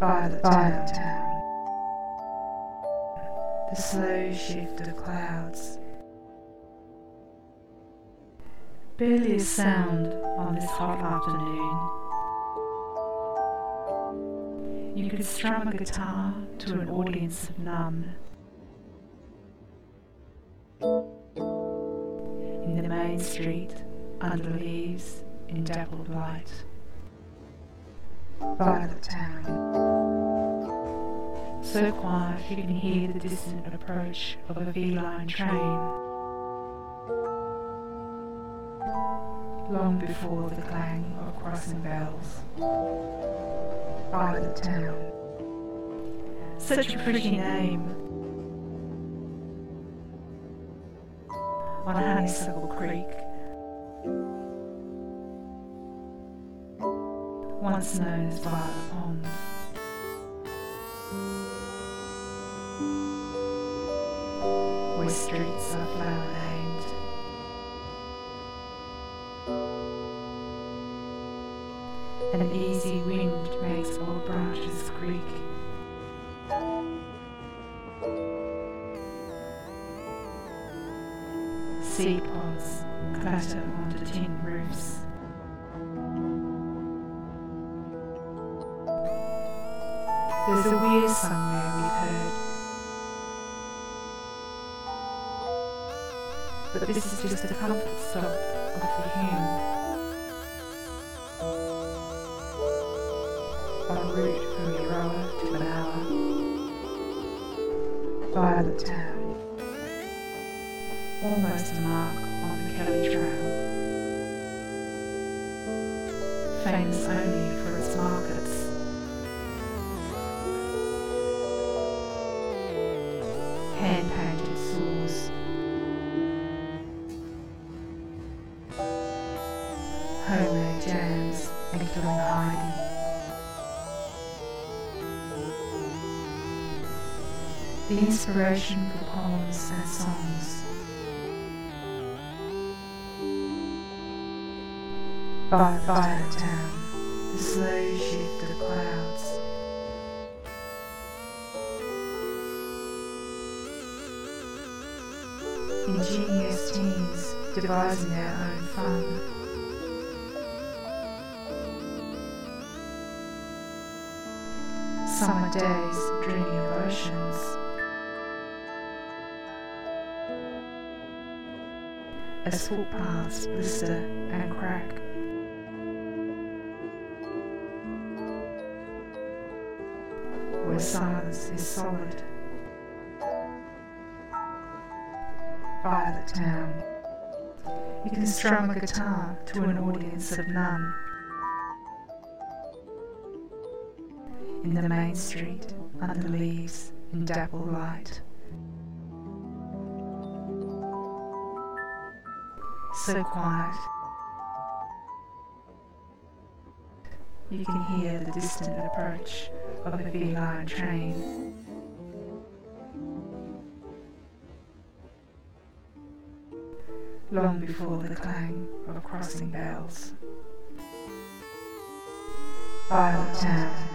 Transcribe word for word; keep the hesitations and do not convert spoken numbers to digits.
Violet Town. Town. The slow shift of clouds. Barely a sound on this hot afternoon. You could strum a guitar to an audience of none. In the main street, under leaves, in dappled light. Violet Town. So quiet you can hear the distant approach of a V-line train. Long before the clang of crossing bells. Violet Town. Such a pretty name. On Honeysuckle Creek, once known as Violet Pond. Where streets are flower named. An easy wind makes old branches creak. Sea pods clatter onto tin roofs. There's a weir somewhere we've heard, but this is just a comfort stop of the Hume. En route from Euroa to Manawa. Violet Town. Almost a mark on the Kelly Trail. Famous only for its markets. Hand-painted saws. Homemade jams and killing Heidi. The inspiration for poems and songs. Violet Town, the slow shift of clouds. Ingenious teens devising their own fun. Summer days dreaming of oceans. As footpaths blister and crack. Where silence is solid. Violet Town. You can strum a guitar to an audience of none. In the main street, under leaves, in dapple light. So quiet. You can hear the distant approach of a V-line train. Long before the clang of crossing bells. Violet Town.